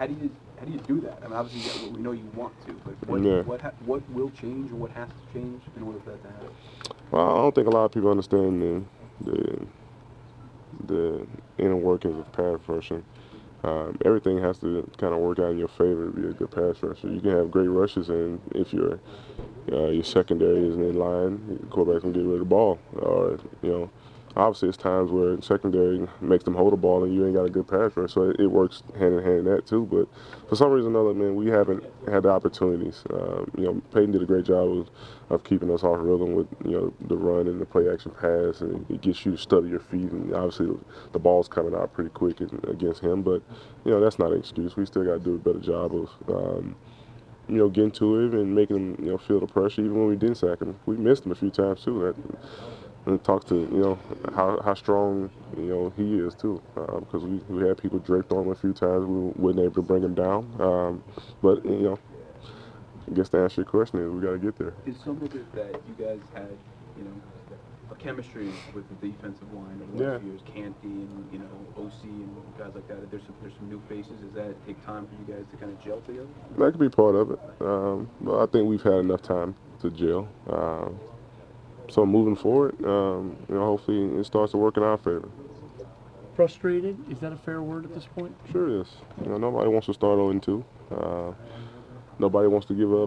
how do you do that? I mean, obviously we know you want to, but what will change or what has to change in order for that to happen? Well, I don't think a lot of people understand the inner workings of pass rushing. Everything has to kind of work out in your favor to be a good pass rusher. You can have great rushes, and if your secondary isn't in line, the quarterback's gonna get rid of the ball. Or obviously it's times where secondary makes them hold the ball, and you ain't got a good pass rush. So it works hand in hand in that too. But for some reason or another, man, we haven't had the opportunities. Peyton did a great job of keeping us off rhythm with the run and the play action pass, and it gets you to study your feet. And obviously the ball's coming out pretty quick against him. But that's not an excuse. We still got to do a better job of getting to him and making him, feel the pressure. Even when we didn't sack him, we missed him a few times too. That and talks to how strong he is too, because we had people draped on him a few times. We weren't able to bring him down. But I guess to answer your question is we got to get there. Is some of it that you guys had, a chemistry with the defensive line over the last few years, Canty and OC and guys like that? There's some new faces. Does that take time for you guys to kind of gel together? That could be part of it. But I think we've had enough time to gel. So moving forward, hopefully it starts to work in our favor. Frustrated? Is that a fair word at this point? Sure it is. Nobody wants to start 0-2. Nobody wants to give up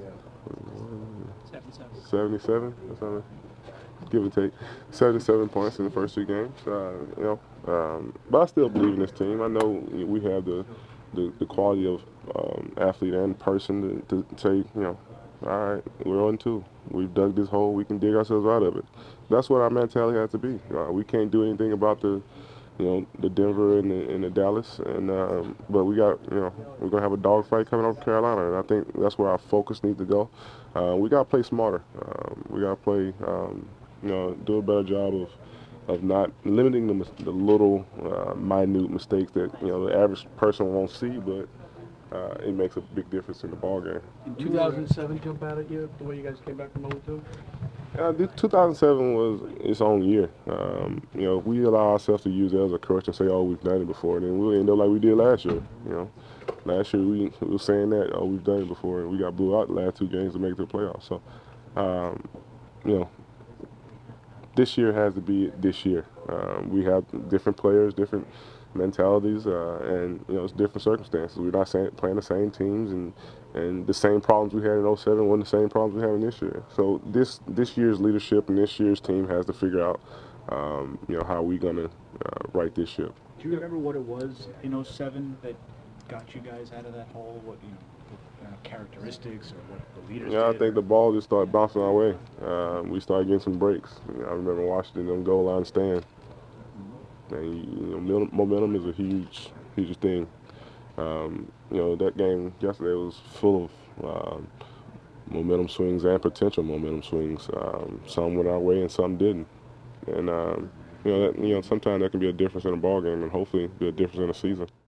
77 or something. Give or take 77 points in the first 2 games. But I still believe in this team. I know we have the quality of athlete and person to say, all right, we're 0-2. We've dug this hole. We can dig ourselves out of it. That's what our mentality has to be. We can't do anything about the Denver and the Dallas, but we got, we're gonna have a dogfight coming up with Carolina, and I think that's where our focus needs to go. We gotta play smarter. We gotta play, do a better job of not limiting the little minute mistakes that the average person won't see, but it makes a big difference in the ball game. In 2007 jump out at you, the way you guys came back from 0-2? 2007 was its own year. If we allow ourselves to use that as a crutch and say, "Oh, we've done it before," then we'll end up like we did last year. Last year we were saying that, "Oh, we've done it before," and we got blew out the last 2 games to make it to the playoffs. So, this year has to be this year. We have different players, different mentalities, and it's different circumstances. We're not playing the same teams, and the same problems we had in 07 weren't the same problems we're having this year. So this year's leadership and this year's team has to figure out, how we're gonna right this ship. Do you remember what it was in 07 that got you guys out of that hole? What characteristics or what the leaders did? I think the ball just started bouncing our way. We started getting some breaks. I remember watching them goal line stand. And momentum is a huge thing. That game yesterday was full of momentum swings and potential momentum swings. Some went our way and some didn't. And sometimes that can be a difference in a ball game, and hopefully be a difference in a season.